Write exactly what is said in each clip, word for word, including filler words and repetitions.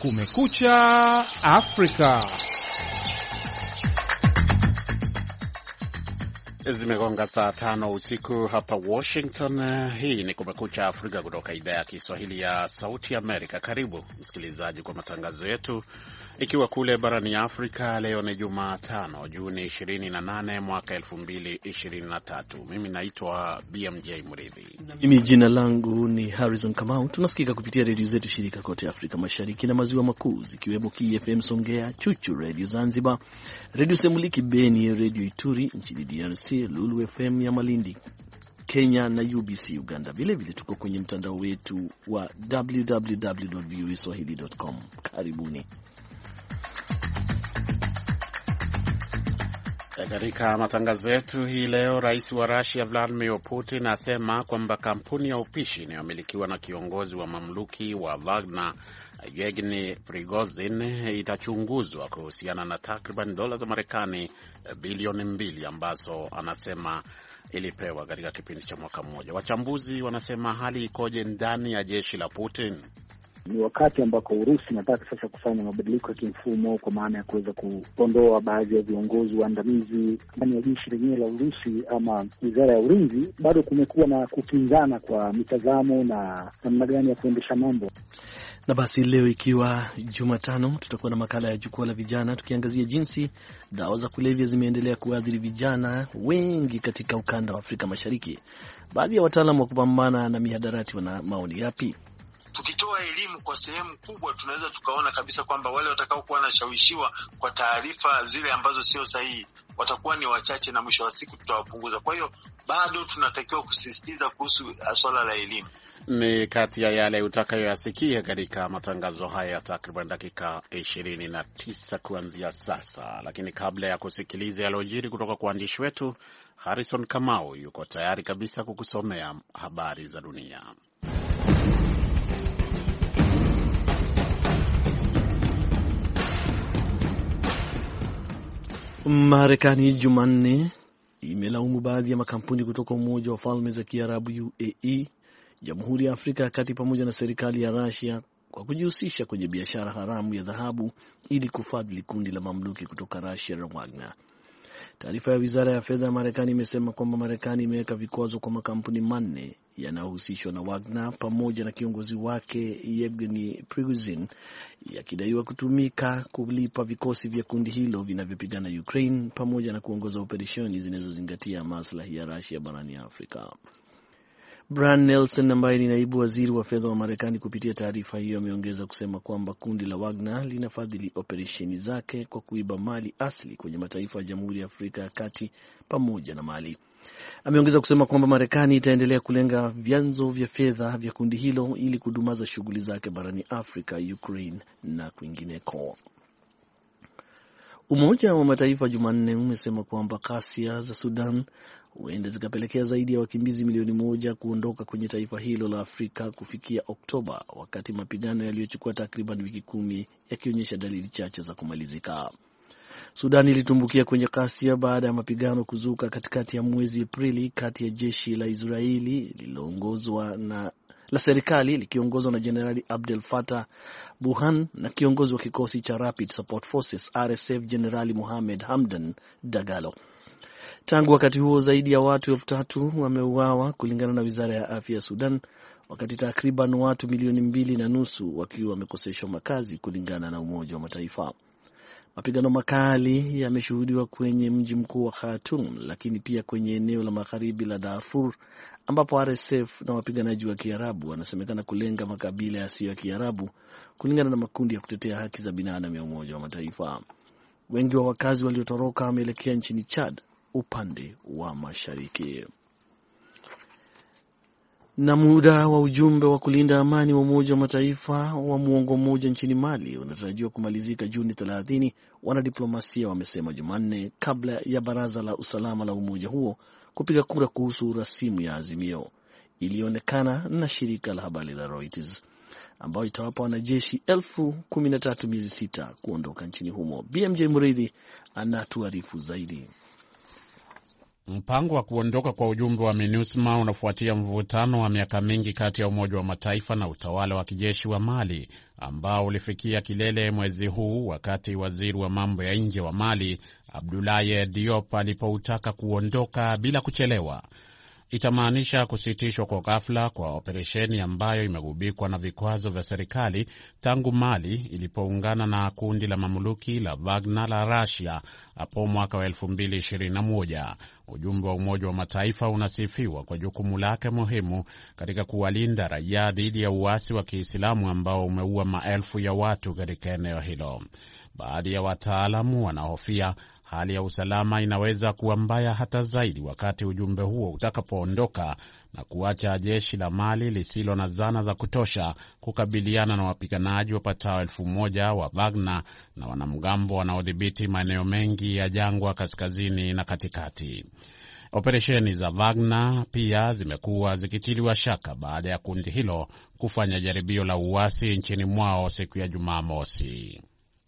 Kumekucha Afrika. Zimegonga saa tano usiku hapa Washington. Hii ni Kumekucha Afrika kutoka idhaa ya Kiswahili ya Sauti Amerika. Karibu msikilizaji kwa matangazo yetu. Ikiwa kule barani Afrika, leo ni Jumatano, Juni ishirini na nane mwaka elfu mbili ishirini na tatu. Mimi naitwa B M J Mridhi. Mimi jina langu ni Harrison Kamau. Tunasikika kupitia redio zetu shirika kote Afrika Mashariki na Maziwa Makuu, zikiwemo K F M Songea, Chuchu Radio Zanzibar, Radio Semuliki Beni, Radio Ituri nchini D R C, Lulu F M ya Malindi Kenya na U B C Uganda. Vile vile tuko kwenye mtandao wetu wa w w w dot v o a swahili dot com. Karibuni. Katika matangazo yetu hii leo, rais wa Russia Vladimir Putin asema kwamba kampuni ya upishi inayomilikiwa na kiongozi wa mamluki wa Wagner Yevgeny Prigozhin itachunguzwa kuhusiana na takriban dola za Marekani bilioni mbili ambazo anasema ilipewa katika kipindi cha mwaka mmoja. Wachambuzi wanasema hali ikoje ndani ya jeshi la Putin? Ni wakati ambako Urusi inataka sasa kufanya mabadiliko ya kimfumo, kwa maana ya kuweza kuondoa baadhi ya viongozi waandamizi ndani ya jeshi lenyewe la Urusi ama wizara ya ulinzi. Bado kumekuwa na kukinzana kwa mitazamo na namna gani ya kuendesha mambo. Na basi leo ikiwa Jumatano, tutakuwa na makala ya jukwaa la vijana, tukiangazia jinsi dawa za kulevya zimeendelea kuathiri vijana wengi katika ukanda wa Afrika Mashariki. Baadhi ya wataalamu wa kupambana na mihadarati wana maoni yapi? Tukitoa elimu kwa sehemu kubwa, tunaweza tukaona kabisa kwamba wale watakao kuwa wanashawishiwa kwa taarifa zile ambazo sio sahihi watakuwa ni wachache, na mwisho wa siku tutawapunguza. Kwa hiyo bado tunatakiwa kusisitiza kuhusu swala la elimu. Ni kati ya yale utakayoyasikia katika matangazo haya takriban dakika ishirini na tisa kuanzia sasa. Lakini kabla ya kusikiliza yaliyojiri kutoka kwa waandishi wetu, Harrison Kamau yuko tayari kabisa kukusomea habari za dunia. Marekani Jumanne imelaumu baadhi ya makampuni kutoka Umoja wa Falme za Kiarabu U A E, Jamhuri ya Afrika ya Kati pamoja na serikali ya Russia kwa kujihusisha kwenye biashara haramu ya dhahabu ili kufadhili kundi la mamluki kutoka Russia la Wagner. Taarifa ya Wizara ya Fedha ya Marekani imesema kwamba Marekani imeweka vikwazo kwa makampuni manne yanayohusishwa na Wagner pamoja na kiongozi wake Yevgeny Prigozhin, yakidaiwa kutumika kulipa vikosi vya kundi hilo vinavyopigana Ukraine pamoja na kuongoza operesheni zinazozingatia maslahi ya Russia barani Afrika. Brian Nelson ambaye ni naibu waziri wa fedha wa Marekani, kupitia taarifa hiyo ameongeza kusema kwamba kundi la Wagner linafadhili operesheni zake kwa kuiba mali asili kwenye mataifa ya Jamhuri ya Afrika ya Kati pamoja na Mali. Ameongeza kusema kwamba Marekani itaendelea kulenga vyanzo vya fedha vya kundi hilo ili kudumaza shughuli zake barani Afrika, Ukraine na kwingineko. Umoja wa Mataifa Jumanne umesema kwamba ghasia za Sudan huenda zikapelekea zaidi ya wakimbizi milioni moja kuondoka kwenye taifa hilo la Afrika kufikia Oktoba, wakati mapigano yaliyochukua takriban wiki kumi yakionyesha dalili chache za kumalizika. Sudan ilitumbukia kwenye ghasia baada ya mapigano kuzuka katikati ya mwezi Aprili kati ya jeshi la Israeli lililoongozwa na la serikali likiongozwa na Jenerali Abdel Fattah Burhan na kiongozi wa kikosi cha Rapid Support Forces R S F Jenerali Mohamed Hamdan Dagalo. Tangu wakati huo zaidi ya watu elfu tatu wameuawa kulingana na Wizara ya Afya ya Sudan, wakati takriban watu milioni mbili na nusu wakiwa wamekoseshwa makazi kulingana na Umoja wa Mataifa. Mapigano makali yameshuhudiwa kwenye mji mkuu wa Khartoum, lakini pia kwenye eneo la magharibi la Darfur ambapo R S F na wapiganaji wa Kiarabu wanasemekana kulenga makabila yasiyo ya Kiarabu kulingana na makundi ya kutetea haki za binadamu ya Umoja wa Mataifa. Wengi wa wakazi waliotoroka wameelekea nchini Chad upande wa mashariki. Na muda wa ujumbe wa kulinda amani wa Umoja wa Mataifa wa muongo mmoja nchini Mali unatarajiwa kumalizika Juni thelathini, wanadiplomasia wamesema Jumanne, kabla ya Baraza la Usalama la umoja huo kupiga kura kuhusu rasimu ya azimio ilionekana na shirika la habari la Reuters, ambayo itawapa wanajeshi elfu kumi na tatu miezi sita kuondoka nchini humo. B M J Mridhi anatuarifu zaidi. Mpango wa kuondoka kwa ujumbe wa MINUSMA unafuatia mvutano wa miaka mingi kati ya Umoja wa Mataifa na utawala wa kijeshi wa Mali ambao ulifikia kilele mwezi huu wakati waziri wa mambo ya nje wa Mali Abdoulaye Diop alipoutaka kuondoka bila kuchelewa. Itamaanisha kusitishwa kwa ghafla kwa operesheni ambayo imegubikwa na vikwazo vya serikali tangu Mali ilipoungana na kundi la mamluki la Wagner la Russia hapo mwaka wa elfu mbili ishirini na moja. Ujumbe wa Umoja wa Mataifa unasifiwa kwa jukumu lake muhimu katika kuwalinda raia dhidi ya uasi wa Kiislamu ambao umeua maelfu ya watu katika eneo hilo. Baadhi ya wataalamu wanahofia hali ya usalama inaweza kuwa mbaya hata zaidi wakati ujumbe huo utakapoondoka na kuacha jeshi la Mali lisilo na zana za kutosha kukabiliana na wapiganaji wapatao elfu moja wa Wagner na wanamgambo wanaodhibiti maeneo mengi ya jangwa kaskazini na katikati. Operesheni za Wagner pia zimekuwa zikitiliwa shaka baada ya kundi hilo kufanya jaribio la uasi nchini mwao siku ya Jumamosi.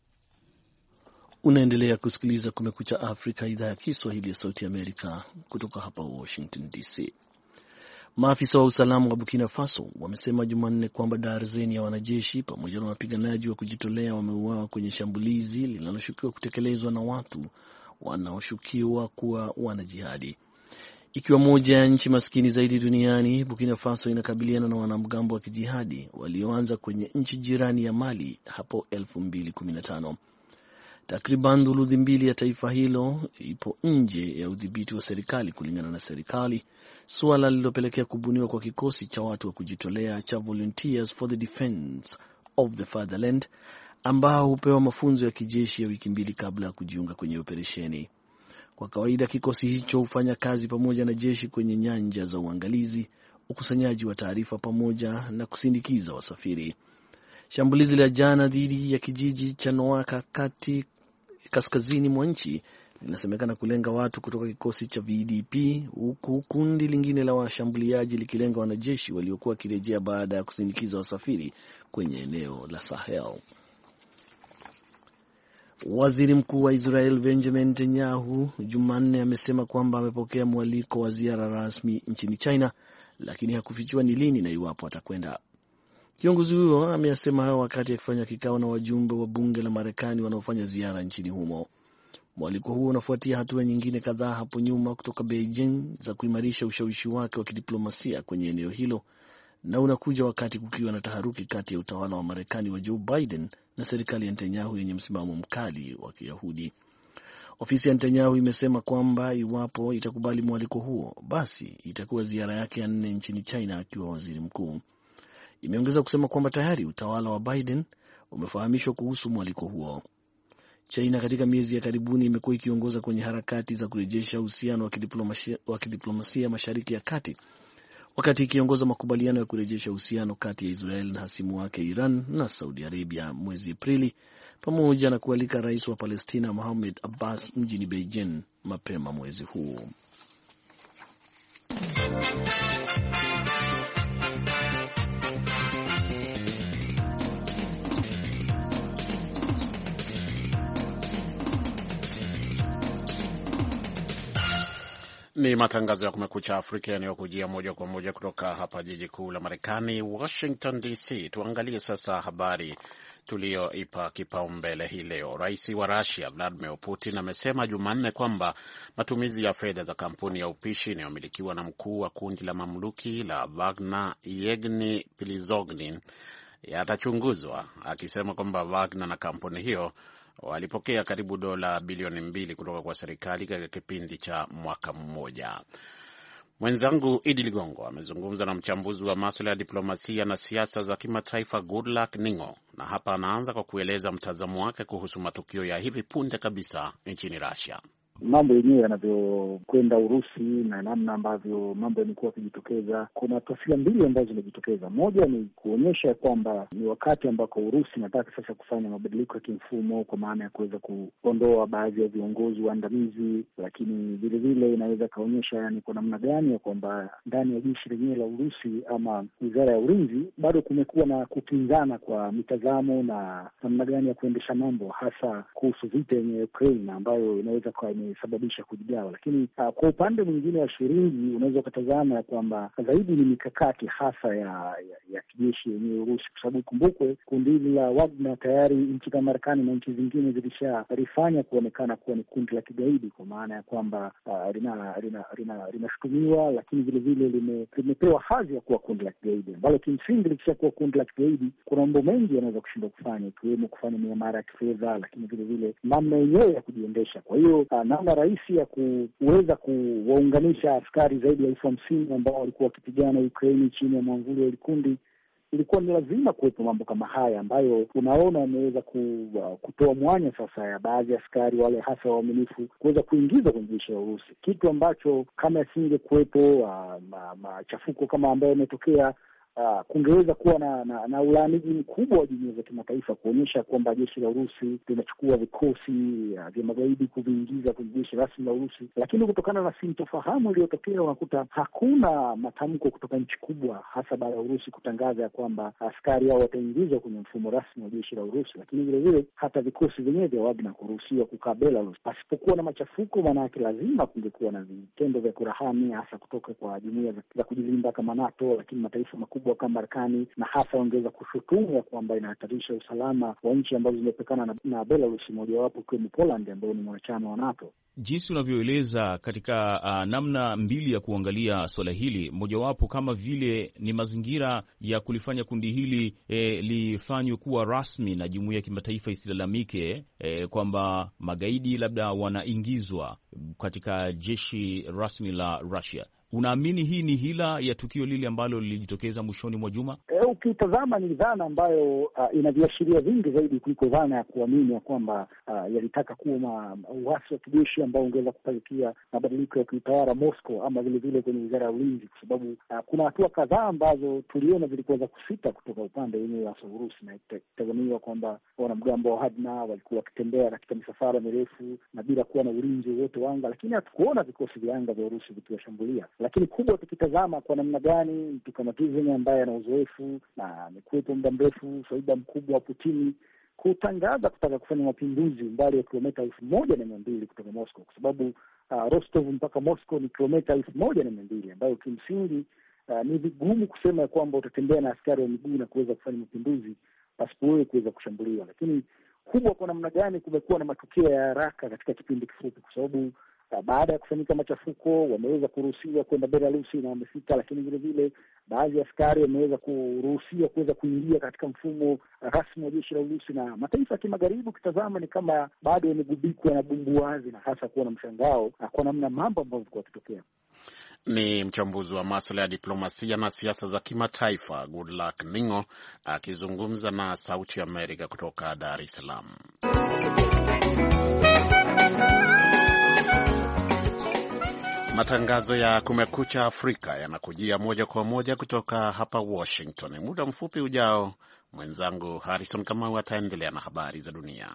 Unaendelea kusikiliza Kumekucha Afrika, idhaa ya Kiswahili ya Sauti Amerika kutoka hapa Washington D C. Maafisa wa usalama wa Burkina Faso wamesema Jumanne kwamba darzeni ya wanajeshi pamoja na wapiganaji wa kujitolea wameuawa kwenye shambulizi linaloshukiwa kutekelezwa na watu wanaoshukiwa kuwa wanajihadi. Ikiwa moja ya nchi maskini zaidi duniani, Burkina Faso inakabiliana na wanamgambo wa kijihadi walioanza kwenye nchi jirani ya Mali hapo elfu mbili kumi na tano. Takriban thuluthi mbili ya taifa hilo ipo nje ya udhibiti wa serikali kulingana na serikali, suala lililopelekea kubuniwa kwa kikosi cha watu wa kujitolea cha Volunteers for the Defense of the Fatherland ambao hupewa mafunzo ya kijeshi ya wiki mbili kabla ya kujiunga kwenye operesheni. Kwa kawaida kikosi hicho hufanya kazi pamoja na jeshi kwenye nyanja za uangalizi, ukusanyaji wa taarifa pamoja na kusindikiza wasafiri. Shambulizi la jana dhidi ya kijiji cha Noaka kati kaskazini mwa nchi linasemekana kulenga watu kutoka kikosi cha V D P, huku kundi lingine la washambuliaji likilenga wanajeshi waliokuwa wakirejea baada ya kusindikiza wasafiri kwenye eneo la Sahel. Waziri Mkuu wa Israel Benjamin Netanyahu Jumanne amesema kwamba amepokea mwaliko wa ziara rasmi nchini China, lakini hakufichua ni lini na iwapo atakwenda. Kiongozi huyo ameyasema hayo wakati akifanya kikao na wajumbe wa bunge la Marekani wanaofanya ziara nchini humo. Mwaliko huo unafuatia hatua nyingine kadhaa hapo nyuma kutoka Beijing za kuimarisha ushawishi wake wa kidiplomasia kwenye eneo hilo, na unakuja wakati kukiwa na taharuki kati ya utawala wa Marekani wa Joe Biden na serikali ya Netanyahu yenye msimamo mkali wa Kiyahudi. Ofisi ya Netanyahu imesema kwamba iwapo itakubali mwaliko huo, basi itakuwa ziara yake ya nne nchini China akiwa waziri mkuu. Imeongeza kusema kwamba tayari utawala wa Biden umefahamishwa kuhusu mwaliko huo. China katika miezi ya karibuni imekuwa ikiongoza kwenye harakati za kurejesha uhusiano wa kidiplomasia, wa kidiplomasia Mashariki ya Kati, wakati ikiongoza makubaliano ya kurejesha uhusiano kati ya Israel na hasimu wake Iran na Saudi Arabia mwezi Aprili, pamoja na kualika rais wa Palestina Mohamed Abbas mjini Beijing mapema mwezi huu. Ni matangazo ya Kumekucha Afrika yanayokujia moja kwa moja kutoka hapa jiji kuu la Marekani, Washington D C. Tuangalie sasa habari tulioipa kipaumbele hii leo. Rais wa Russia Vladimir Putin amesema Jumanne kwamba matumizi ya fedha za kampuni ya upishi inayomilikiwa na mkuu wa kundi la mamluki la Wagner Yevgeny Prigozhin yatachunguzwa, akisema kwamba Wagner na kampuni hiyo walipokea karibu dola bilioni mbili kutoka kwa serikali katika kipindi cha mwaka mmoja. Mwenzangu Idi Ligongo amezungumza na mchambuzi wa masuala ya diplomasia na siasa za kimataifa Goodluck Ningo, na hapa anaanza kwa kueleza mtazamo wake kuhusu matukio ya hivi punde kabisa nchini Russia. Mambo yenyewe yanavyokwenda Urusi na namna ambavyo mambo yamekuwa yakijitokeza, kuna taswira mbili ambazo zinajitokeza. Moja ni kuonyesha kwamba ni wakati ambako Urusi inataka sasa kufanya mabadiliko ya kimfumo, kwa maana ya kuweza kuondoa baadhi ya viongozi waandamizi, lakini vile vile inaweza kaonyesha yani kwa namna gani ya kwamba ndani ya jeshi lenyewe la Urusi ama wizara ya ulinzi bado kumekuwa na kukinzana kwa mitazamo na namna gani ya kuendesha mambo, hasa kuhusu vita yenye Ukraine ambayo inaweza kwa imesababisha kujigawa. Lakini uh, kwa upande mwingine wa shilingi unaweza ukatazama ya kwamba zaidi ni mikakati hasa ya ya, ya kijeshi yenyewe Urusi, kwa sababu kumbukwe kundi hili la Wagner tayari nchi kama Marekani na nchi zingine zilishalifanya kuonekana kuwa ni kundi la kigaidi, kwa maana ya kwamba uh, lina lina linashutumiwa, lakini vile vile lime, limepewa hadhi ya kuwa kundi la kigaidi, ambalo kimsingi likishakuwa kundi la kigaidi kuna mambo mengi yanaweza kushindwa kufanya, ikiwemo kufanya miamala ya kifedha, lakini vile vile namna yenyewe ya kujiendesha. Kwa hiyo uh, namna rahisi ya kuweza kuwaunganisha askari zaidi ya elfu hamsini ambao walikuwa wakipigana Ukraine chini ya mwamvuli wa kundi, ilikuwa ni lazima kuwepo mambo kama haya ambayo unaona wameweza ku, uh, kutoa mwanya sasa ya baadhi ya askari wale hasa waaminifu kuweza kuingizwa kwenye jeshi la Urusi, kitu ambacho kama yasinge kuwepo uh, machafuko ma, kama ambayo yametokea Uh, kungeweza kuwa na, na, na ulaaniji mkubwa wa jumuiya za kimataifa kuonyesha kwamba jeshi la Urusi linachukua vikosi uh, vya magaidi kuviingiza kwenye jeshi rasmi la Urusi. Lakini kutokana na sintofahamu iliyotokea, unakuta hakuna matamko kutoka nchi kubwa, hasa baada ya Urusi kutangaza ya kwamba askari hao wataingizwa kwenye mfumo rasmi wa jeshi la Urusi. Lakini vile vile hata vikosi vyenyewe vya Wagner kuruhusiwa kukaa Belarus pasipokuwa na machafuko, maana yake lazima kungekuwa na vitendo vya kurahani, hasa kutoka kwa jumuiya za, za kujilinda kama NATO, lakini mataifa makubwa kama Marekani, na hasa ongeza kushutumu ya kwamba inahatarisha usalama wa nchi ambazo zimepakana na, na Belarus, mojawapo ikiwemo Poland ambayo ni mwanachama wa NATO. Jinsi unavyoeleza katika uh, namna mbili ya kuangalia swala hili, mojawapo kama vile ni mazingira ya kulifanya kundi hili eh, lifanywe kuwa rasmi na jumuiya ya kimataifa isilalamike eh, kwamba magaidi labda wanaingizwa katika jeshi rasmi la Russia. Unaamini hii ni hila ya tukio lile ambalo lilijitokeza mwishoni mwa juma? E, ukitazama ni dhana ambayo uh, ina viashiria vingi zaidi kuliko dhana ya kuamini ya kwamba uh, yalitaka kuwa uasi wa kijeshi ambao ungeweza kupelekea mabadiliko ya kiutawala Moscow ama vile vile kwenye wizara ya ulinzi, kwa sababu uh, kuna hatua kadhaa ambazo tuliona zilikuweza kusita kutoka upande wenyewe wa Urusi, na itazamiwa kwamba wanamgambo wa Wagner walikuwa wakitembea katika misafara mirefu na bila kuwa na ulinzi wowote wa anga, lakini hatukuona vikosi vya anga vya Urusi vikiwashambulia. Lakini kubwa tukitazama kwa namna gani mtu kama Putin ambaye ana uzoefu na amekuwepo muda mrefu, faida mkubwa wa Putin kutangaza kutaka kufanya mapinduzi umbali wa kilomita elfu moja na mia mbili kutoka Moscow, kwa sababu uh, Rostov mpaka Moscow ni kilomita elfu moja na mia mbili ambayo kimsingi uh, ni vigumu kusema ya kwamba utatembea na askari wa miguu na kuweza kufanya mapinduzi pasipo wewe kuweza kushambuliwa. Lakini kubwa kwa namna gani kumekuwa na matukio ya haraka katika kipindi kifupi, kwa sababu baada ya kufanyika machafuko wameweza kuruhusiwa kwenda Belarusi na wamefika, lakini vile vile baadhi ya askari wameweza kuruhusiwa kuweza kuingia katika mfumo rasmi wa jeshi la Urusi, na mataifa ya kimagharibi ukitazama ni kama bado yamegubikwa na bumbuazi na hasa kuwa na mshangao kwa namna mambo ambayo yalikuwa yakitokea. Ni mchambuzi wa masuala ya diplomasia na siasa za kimataifa Goodluck Ningo akizungumza na Sauti ya Amerika kutoka Dar es Salaam. Matangazo ya Kumekucha Afrika yanakujia moja kwa moja kutoka hapa Washington. Muda mfupi ujao, mwenzangu Harrison Kamau ataendelea na habari za dunia.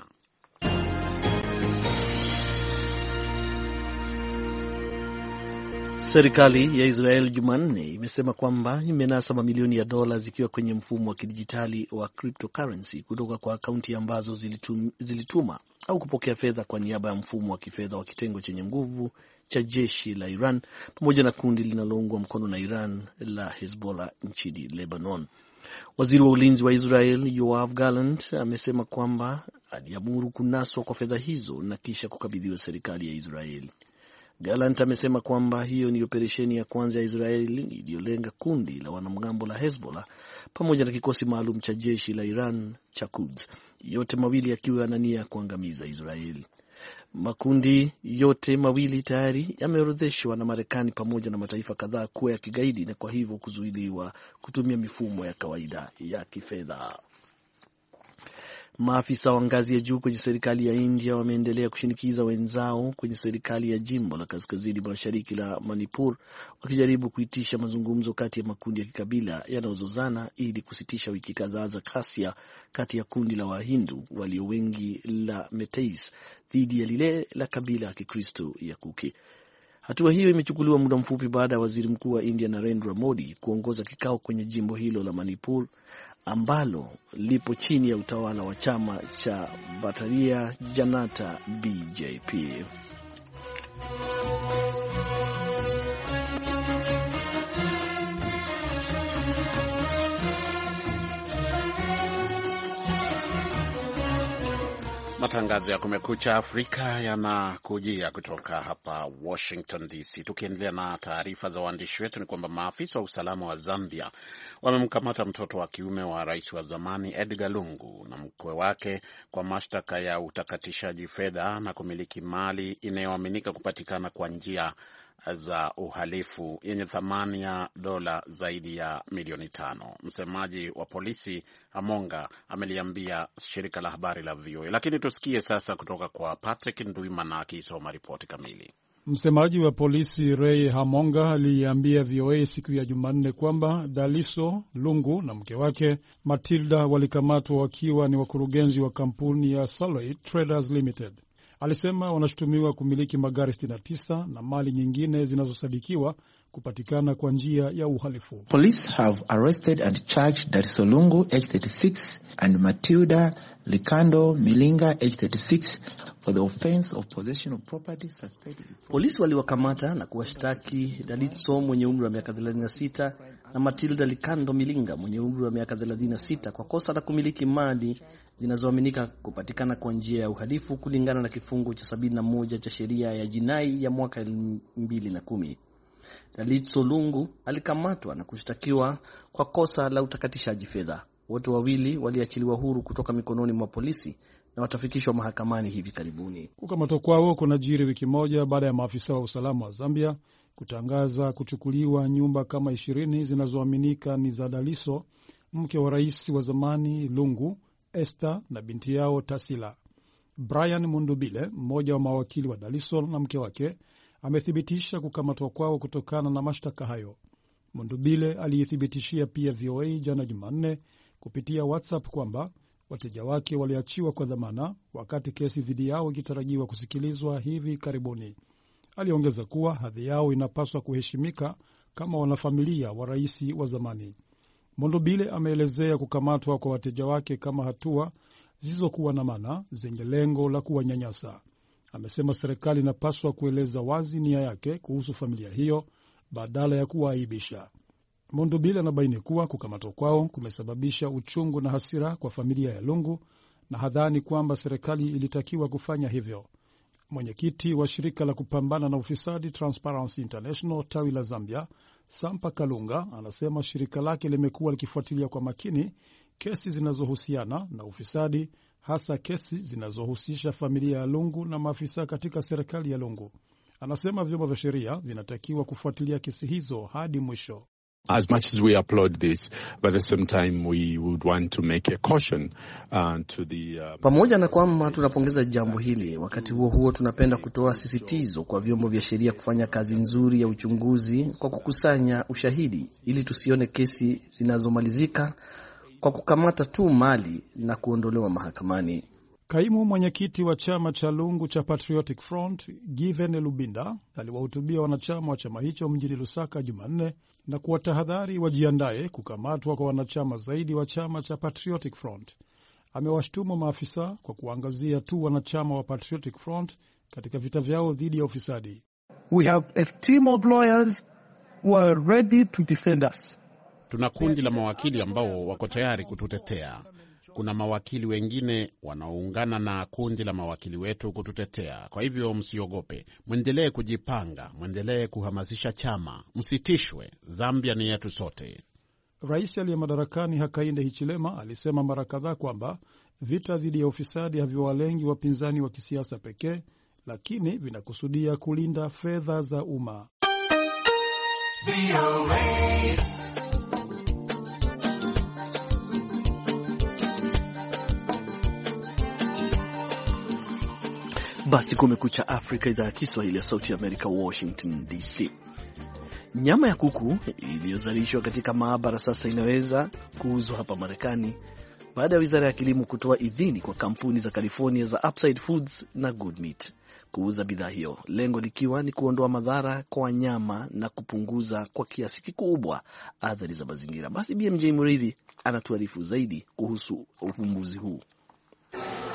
Serikali ya Israel Jumanne imesema kwamba imenasa mamilioni ya dola zikiwa kwenye mfumo wa kidijitali wa cryptocurrency kutoka kwa akaunti ambazo zilitum, zilituma au kupokea fedha kwa niaba ya mfumo wa kifedha wa kitengo chenye nguvu cha jeshi la Iran pamoja na kundi linaloungwa mkono na Iran la Hezbollah nchini Lebanon. Waziri wa ulinzi wa Israel Yoav Gallant amesema kwamba aliamuru kunaswa kwa fedha hizo na kisha kukabidhiwa serikali ya Israeli. Gallant amesema kwamba hiyo ni operesheni ya kwanza ya Israeli iliyolenga kundi la wanamgambo la Hezbollah pamoja na kikosi maalum cha jeshi la Iran cha Quds, yote mawili yakiwa na nia ya kuangamiza Israeli. Makundi yote mawili tayari yameorodheshwa na Marekani pamoja na mataifa kadhaa kuwa ya kigaidi na kwa hivyo kuzuiliwa kutumia mifumo ya kawaida ya kifedha. Maafisa wa ngazi ya juu kwenye serikali ya India wameendelea kushinikiza wenzao kwenye serikali ya jimbo la kaskazini mashariki la Manipur wakijaribu kuitisha mazungumzo kati ya makundi ya kikabila yanayozozana ili kusitisha wiki kadhaa za ghasia kati ya kundi la Wahindu walio wengi la Meteis dhidi ya lile la kabila ya Kikristo ya Kuki. Hatua hiyo imechukuliwa muda mfupi baada ya waziri mkuu wa India Narendra Modi kuongoza kikao kwenye jimbo hilo la Manipur ambalo lipo chini ya utawala wa chama cha Bharatiya Janata B J P. Matangazo ya Kumekucha Afrika yanakujia kutoka hapa Washington D C. Tukiendelea na taarifa za waandishi wetu, ni kwamba maafisa wa usalama wa Zambia wamemkamata mtoto wa kiume wa rais wa zamani Edgar Lungu na mkwe wake kwa mashtaka ya utakatishaji fedha na kumiliki mali inayoaminika kupatikana kwa njia za uhalifu yenye thamani ya dola zaidi ya milioni tano. Msemaji wa polisi Amonga ameliambia shirika la habari la V O A. Lakini tusikie sasa kutoka kwa Patrick Nduimana akisoma ripoti kamili. Msemaji wa polisi Ray Hamonga aliambia V O A siku ya Jumanne kwamba Daliso Lungu na mke wake Matilda walikamatwa wakiwa ni wakurugenzi wa kampuni ya Saloid Traders Limited. Alisema wanashutumiwa kumiliki magari sitini na tisa na mali nyingine zinazosadikiwa kupatikana kwa njia ya uhalifu. Police have arrested and charged Daliso Lungu age thirty-six and Matilda Likando Milinga age thirty-six for the offense of possession of property suspected. Polisi waliwakamata na kuwashtaki Daliso mwenye umri wa miaka thelathini na sita na Matilda Likando Milinga mwenye umri wa miaka thelathini na sita kwa kosa la kumiliki mali zinazoaminika kupatikana kwa njia ya uhalifu kulingana na kifungu cha sabini na moja cha sheria ya jinai ya mwaka elfu mbili na kumi. Daliso Lungu alikamatwa na kushtakiwa kwa kosa la utakatishaji fedha. Wote wawili waliachiliwa huru kutoka mikononi mwa polisi na watafikishwa mahakamani hivi karibuni. Kukamatwa kwao kunajiri wiki moja baada ya maafisa wa usalama wa Zambia kutangaza kuchukuliwa nyumba kama ishirini zinazoaminika ni za Daliso, mke wa rais wa zamani Lungu, Esther na binti yao Tasila. Brian Mundubile, mmoja wa mawakili wa Daliso na mke wake, amethibitisha kukamatwa kwao kutokana na mashtaka hayo. Mundubile aliithibitishia pia V O A jana Jumanne kupitia WhatsApp kwamba wateja wake waliachiwa kwa dhamana wakati kesi dhidi yao ikitarajiwa kusikilizwa hivi karibuni. Aliongeza kuwa hadhi yao inapaswa kuheshimika kama wanafamilia wa rais wa zamani. Mondobile ameelezea kukamatwa kwa wateja wake kama hatua zisizokuwa na maana zenye lengo la kuwanyanyasa. Amesema serikali inapaswa kueleza wazi nia yake kuhusu familia hiyo badala ya kuwaaibisha. Mondobile anabaini kuwa kukamatwa kwao kumesababisha uchungu na hasira kwa familia ya Lungu na hadhani kwamba serikali ilitakiwa kufanya hivyo. Mwenyekiti wa shirika la kupambana na ufisadi Transparency International tawi la Zambia, Sampa Kalunga, anasema shirika lake limekuwa likifuatilia kwa makini kesi zinazohusiana na ufisadi, hasa kesi zinazohusisha familia ya Lungu na maafisa katika serikali ya Lungu. Anasema vyombo vya sheria vinatakiwa kufuatilia kesi hizo hadi mwisho. As much as we applaud this, but at the same time we would want to make a caution uh, to the uh... Pamoja na kwamba tunapongeza jambo hili, wakati huo huo tunapenda kutoa sisitizo kwa vyombo vya sheria kufanya kazi nzuri ya uchunguzi kwa kukusanya ushahidi ili tusione kesi zinazomalizika kwa kukamata tu mali na kuondolewa mahakamani. Kaimu mwenyekiti wa chama cha Lungu cha Patriotic Front, Given Lubinda, aliwahutubia wanachama wa chama hicho mjini Lusaka Jumanne na kuwatahadhari wajiandae kukamatwa kwa wanachama zaidi wa chama cha Patriotic Front. Amewashtumu maafisa kwa kuangazia tu wanachama wa Patriotic Front katika vita vyao dhidi ya ufisadi. We have a team of lawyers who are ready to defend us. Tuna kundi la mawakili ambao wako tayari kututetea. Kuna mawakili wengine wanaoungana na kundi la mawakili wetu kututetea. Kwa hivyo msiogope, mwendelee kujipanga, mwendelee kuhamasisha chama, msitishwe. Zambia ni yetu sote. Rais aliye madarakani Hakainde Hichilema alisema mara kadhaa kwamba vita dhidi ya ufisadi haviwalengi wapinzani wa kisiasa pekee, lakini vinakusudia kulinda fedha za umma. Basi Kumekucha Afrika, idhaa ya Kiswahili ya Sauti ya Amerika, Washington D C. Nyama ya kuku iliyozalishwa katika maabara sasa inaweza kuuzwa hapa Marekani baada ya wizara ya kilimo kutoa idhini kwa kampuni za California za Upside Foods na Good Meat kuuza bidhaa hiyo, lengo likiwa ni kuondoa madhara kwa wanyama na kupunguza kwa kiasi kikubwa athari za mazingira. Basi B M J Muridhi anatuarifu zaidi kuhusu ufumbuzi huu.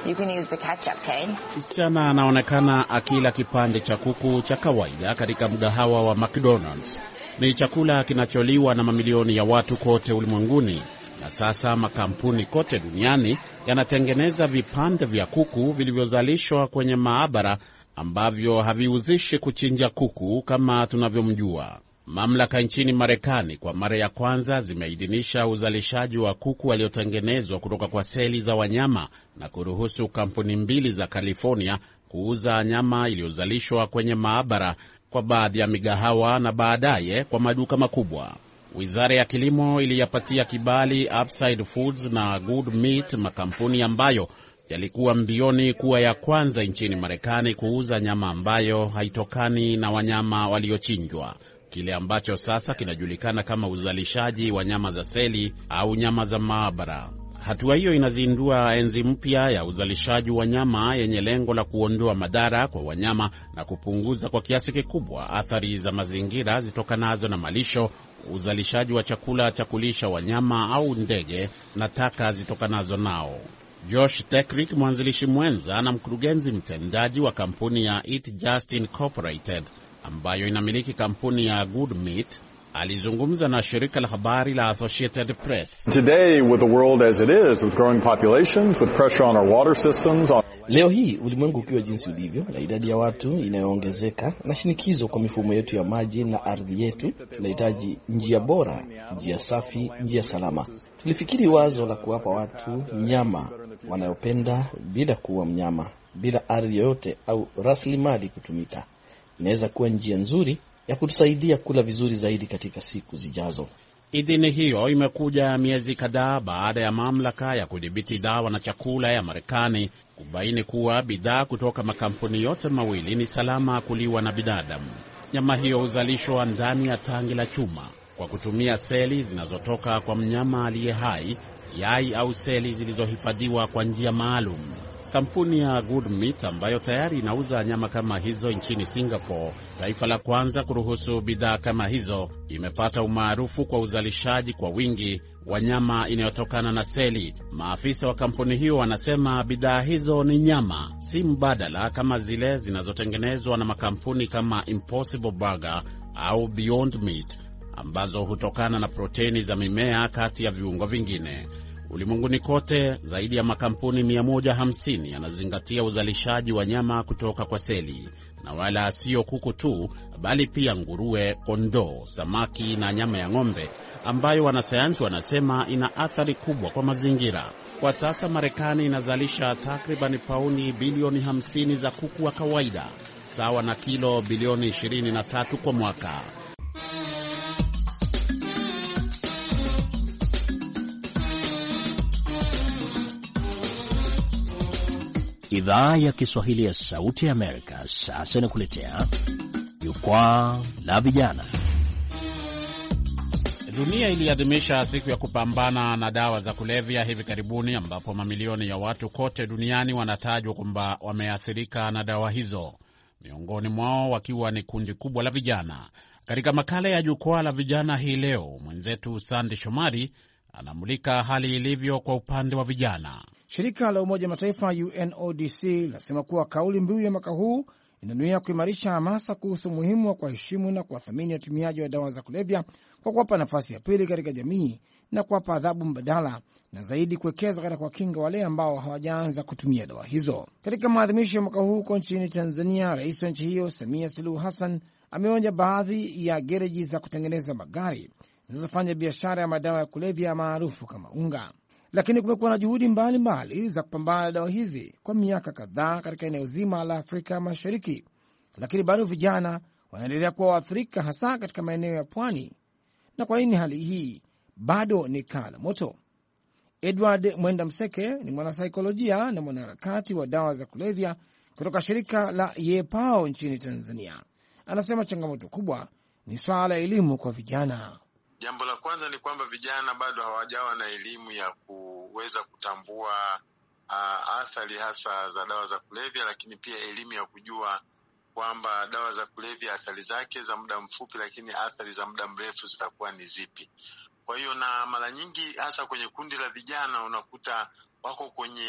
You can use the ketchup, okay? Msichana anaonekana akila kipande cha kuku cha kawaida katika mgahawa wa McDonald's. Ni chakula kinacholiwa na mamilioni ya watu kote ulimwenguni, na sasa makampuni kote duniani yanatengeneza vipande vya kuku vilivyozalishwa kwenye maabara ambavyo haviuzishi kuchinja kuku kama tunavyomjua. Mamlaka nchini Marekani kwa mara ya kwanza zimeidhinisha uzalishaji wa kuku waliotengenezwa kutoka kwa seli za wanyama na kuruhusu kampuni mbili za California kuuza nyama iliyozalishwa kwenye maabara kwa baadhi ya migahawa na baadaye kwa maduka makubwa. Wizara ya Kilimo iliyapatia kibali Upside Foods na Good Meat, makampuni ambayo yalikuwa mbioni kuwa ya kwanza nchini Marekani kuuza nyama ambayo haitokani na wanyama waliochinjwa, kile ambacho sasa kinajulikana kama uzalishaji wa nyama za seli au nyama za maabara. Hatua hiyo inazindua enzi mpya ya uzalishaji wa nyama yenye lengo la kuondoa madhara kwa wanyama na kupunguza kwa kiasi kikubwa athari za mazingira zitokanazo na malisho, uzalishaji wa chakula cha kulisha wanyama au ndege na taka zitokanazo nao. Josh Tekrick, mwanzilishi mwenza na mkurugenzi mtendaji wa kampuni ya Eat Just Incorporated ambayo inamiliki kampuni ya Good Meat, alizungumza na shirika la habari la Associated Press. Today, with the world as it is, with growing populations, with pressure on our water systems, on... Leo hii ulimwengu ukiwa jinsi ulivyo na idadi ya watu inayoongezeka na shinikizo kwa mifumo yetu ya maji na ardhi yetu, tunahitaji njia bora, njia safi, njia salama. Tulifikiri wazo la kuwapa watu nyama wanayopenda bila kuwa mnyama, bila ardhi yoyote au rasilimali kutumika, inaweza kuwa njia nzuri ya kutusaidia kula vizuri zaidi katika siku zijazo. Idhini hiyo imekuja miezi kadhaa baada ya mamlaka ya kudhibiti dawa na chakula ya Marekani kubaini kuwa bidhaa kutoka makampuni yote mawili ni salama kuliwa na binadamu. Nyama hiyo huzalishwa ndani ya tangi la chuma kwa kutumia seli zinazotoka kwa mnyama aliye hai, yai au seli zilizohifadhiwa kwa njia maalum. Kampuni ya Good Meat ambayo tayari inauza nyama kama hizo nchini Singapore, taifa la kwanza kuruhusu bidhaa kama hizo, imepata umaarufu kwa uzalishaji kwa wingi wa nyama inayotokana na seli. Maafisa wa kampuni hiyo wanasema bidhaa hizo ni nyama, si mbadala kama zile zinazotengenezwa na makampuni kama Impossible Burger au Beyond Meat ambazo hutokana na proteini za mimea kati ya viungo vingine. Ulimwenguni kote zaidi ya makampuni mia moja hamsini yanazingatia uzalishaji wa nyama kutoka kwa seli, na wala sio kuku tu, bali pia nguruwe, kondoo, samaki na nyama ya ng'ombe ambayo wanasayansi wanasema ina athari kubwa kwa mazingira. Kwa sasa Marekani inazalisha takriban pauni bilioni hamsini za kuku wa kawaida, sawa na kilo bilioni ishirini na tatu kwa mwaka. Idhaa ya Kiswahili ya Sauti ya Amerika sasa inakuletea Jukwaa la Vijana. Dunia iliadhimisha siku ya kupambana na dawa za kulevya hivi karibuni, ambapo mamilioni ya watu kote duniani wanatajwa kwamba wameathirika na dawa hizo, miongoni mwao wakiwa ni kundi kubwa la vijana. Katika makala ya Jukwaa la Vijana hii leo, mwenzetu Sandi Shomari anamulika hali ilivyo kwa upande wa vijana. Shirika la Umoja Mataifa U N O D C linasema kuwa kauli mbiu ya mwaka huu inanuia kuimarisha hamasa kuhusu umuhimu wa kuheshimu na kuwathamini watumiaji wa dawa za kulevya kwa kuwapa nafasi ya pili katika jamii na kuwapa adhabu mbadala, na zaidi kuwekeza katika kuwakinga wale ambao hawajaanza kutumia dawa hizo. Katika maadhimisho ya mwaka huu huko nchini Tanzania, rais wa nchi hiyo Samia Suluhu Hassan ameonya baadhi ya gereji za kutengeneza magari zinazofanya biashara ya madawa ya kulevya maarufu kama unga. Lakini kumekuwa na juhudi mbalimbali za kupambana na dawa hizi kwa miaka kadhaa katika eneo zima la Afrika Mashariki, lakini bado vijana wanaendelea kuwa waathirika, hasa katika maeneo ya pwani. Na kwa nini hali hii bado ni kala moto? Edward Mwenda Mseke ni mwanasaikolojia na mwanaharakati wa dawa za kulevya kutoka shirika la Yepao nchini Tanzania. Anasema changamoto kubwa ni swala la elimu kwa vijana. Jambo la kwanza ni kwamba vijana bado hawajawa na elimu ya kuweza kutambua uh, athari hasa za dawa za kulevya, lakini pia elimu ya kujua kwamba dawa za kulevya athari zake za muda mfupi, lakini athari za muda mrefu zitakuwa ni zipi. Kwa hiyo na mara nyingi hasa kwenye kundi la vijana unakuta wako kwenye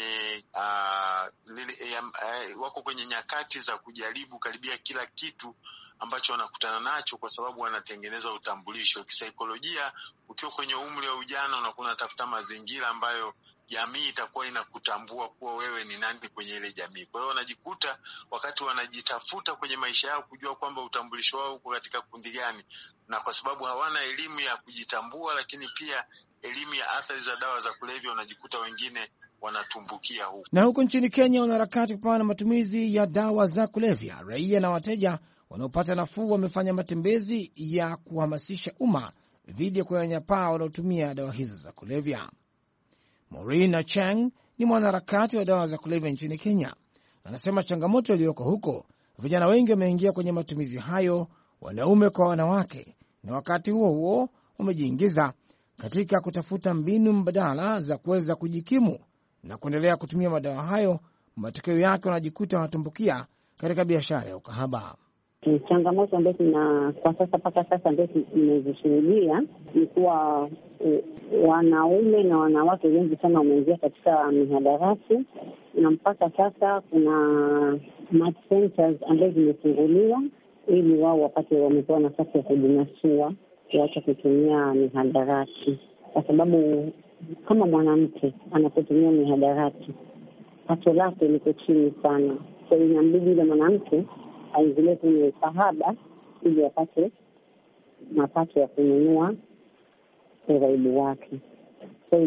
uh, lili, uh, wako kwenye nyakati za kujaribu karibia kila kitu ambacho wanakutana nacho, kwa sababu wanatengeneza utambulisho. Kisaikolojia, ukiwa kwenye umri wa ujana unakuwa unatafuta mazingira ambayo jamii itakuwa inakutambua kuwa wewe ni nani kwenye ile jamii. Kwa hiyo wanajikuta wakati wanajitafuta kwenye maisha yao kujua kwamba utambulisho wao uko katika kundi gani, na kwa sababu hawana elimu ya kujitambua, lakini pia elimu ya athari za dawa za kulevya, wanajikuta wengine wanatumbukia huko. Na huko nchini Kenya, wanaharakati kupambana na matumizi ya dawa za kulevya, raia na wateja wanaopata nafuu wamefanya matembezi ya kuhamasisha umma dhidi ya kunyanyapaa wanaotumia dawa hizo za kulevya. Maureen Acheng ni mwanaharakati wa dawa za kulevya nchini Kenya. Anasema changamoto iliyoko huko, vijana wengi wameingia kwenye matumizi hayo, wanaume kwa wanawake, na wakati huo huo wamejiingiza katika kutafuta mbinu mbadala za kuweza kujikimu na kuendelea kutumia madawa hayo. Matokeo yake wanajikuta wanatumbukia katika biashara ya ukahaba. Changamoto ambazo na kwa sasa mpaka sasa ndio tumezishuhudia ni kuwa e, wanaume na wanawake wengi sana wameingia katika mihadarati, na mpaka sasa kuna match centers ambazo zimefunguliwa ili wao wapate, wamepewa nafasi ya kujinasua kuacha kutumia mihadarati, kwa sababu kama mwanamke anapotumia mihadarati pato lake liko chini sana. So inambidi ile mwanamke aingilie kwenye kahaba ili apate mapato ya kununua uraibu wake. So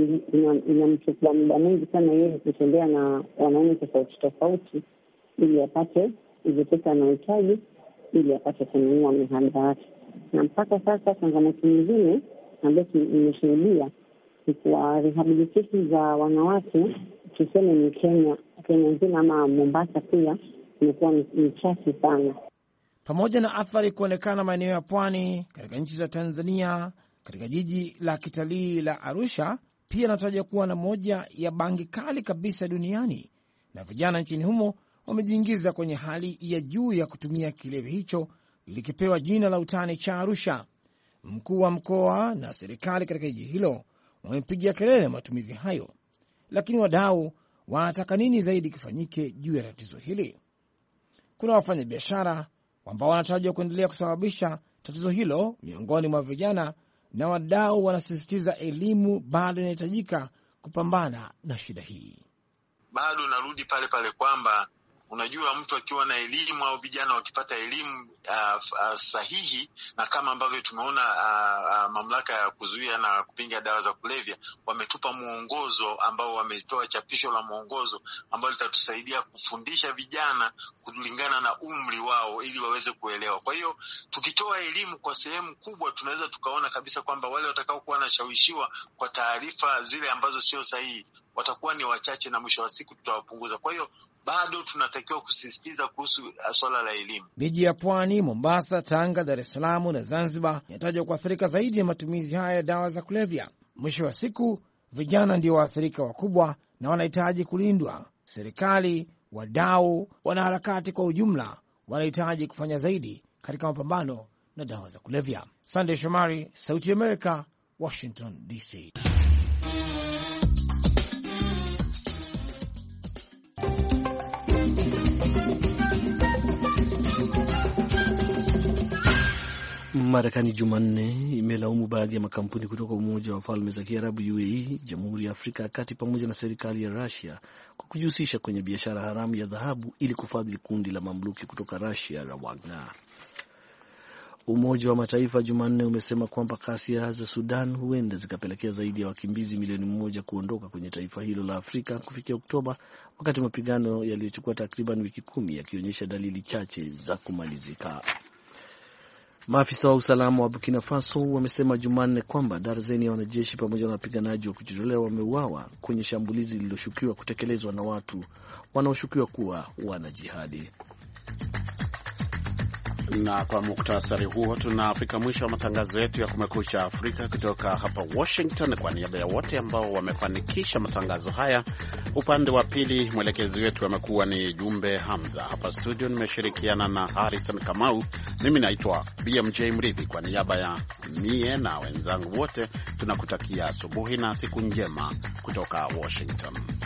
inamchukua muda mwingi sana yeye kutembea na wanaume tofauti tofauti ili apate ile pesa anayohitaji ili apate kununua mihadarati. Na mpaka sasa changamoto nyingine ambayo imeshuhudia ni kwa rehabilitation za wanawake, tuseme ni Kenya, Kenya nzima ama Mombasa pia imekuwa ni chache sana. Pamoja na athari kuonekana maeneo ya pwani katika nchi za Tanzania, katika jiji la kitalii la Arusha pia inataja kuwa na moja ya bangi kali kabisa duniani, na vijana nchini humo wamejiingiza kwenye hali ya juu ya kutumia kilevi hicho likipewa jina la utani cha Arusha. Mkuu wa mkoa na serikali katika jiji hilo wamepigia kelele matumizi hayo, lakini wadau wanataka nini zaidi kifanyike juu ya tatizo hili? Kuna wafanyabiashara ambao wanatarajia kuendelea kusababisha tatizo hilo miongoni mwa vijana, na wadau wanasisitiza elimu bado inahitajika kupambana na shida hii. Bado narudi pale pale kwamba unajua, mtu akiwa na elimu au vijana wakipata elimu uh, uh, sahihi, na kama ambavyo tumeona uh, uh, mamlaka ya kuzuia na kupinga dawa za kulevya wametupa mwongozo ambao wametoa chapisho la mwongozo ambao litatusaidia kufundisha vijana kulingana na umri wao ili waweze kuelewa. Kwa hiyo tukitoa elimu kwa sehemu kubwa, tunaweza tukaona kabisa kwamba wale watakao kuwa wanashawishiwa kwa taarifa zile ambazo sio sahihi watakuwa ni wachache, na mwisho wa siku tutawapunguza. Kwa hiyo bado tunatakiwa kusisitiza kuhusu swala la elimu. Miji ya pwani, Mombasa, Tanga, Dar es Salaam na Zanzibar inatajwa kuathirika zaidi ya matumizi haya ya dawa za kulevya. Mwisho wa siku, vijana ndio waathirika wakubwa na wanahitaji kulindwa. Serikali, wadau, wanaharakati kwa ujumla wanahitaji kufanya zaidi katika mapambano na dawa za kulevya. Sunday Shomari, Sauti ya Amerika, Washington D C. Marekani Jumanne imelaumu baadhi ya makampuni kutoka Umoja wa Falme za Kiarabu U A E, Jamhuri ya Afrika ya Kati pamoja na serikali ya Russia kwa kujihusisha kwenye biashara haramu ya dhahabu ili kufadhili kundi la mamluki kutoka Russia la Wagner. Umoja wa Mataifa Jumanne umesema kwamba ghasia za Sudan huenda zikapelekea zaidi ya wakimbizi milioni moja kuondoka kwenye taifa hilo la Afrika kufikia Oktoba, wakati mapigano yaliyochukua takriban wiki kumi yakionyesha dalili chache za kumalizika. Maafisa wa usalama wa Burkina Faso wamesema Jumanne kwamba darzeni ya wanajeshi pamoja na wapiganaji wa kujitolea wameuawa kwenye shambulizi lililoshukiwa kutekelezwa na watu wanaoshukiwa kuwa wanajihadi. Na kwa muktasari huo tunafika mwisho wa matangazo yetu ya Kumekucha Afrika kutoka hapa Washington. Kwa niaba ya wote ambao wamefanikisha matangazo haya, upande wa pili mwelekezi wetu amekuwa ni Jumbe Hamza. Hapa studio nimeshirikiana na Harrison Kamau. Mimi naitwa B M J Mridhi. Kwa niaba ya mie na wenzangu wote tunakutakia asubuhi na siku njema kutoka Washington.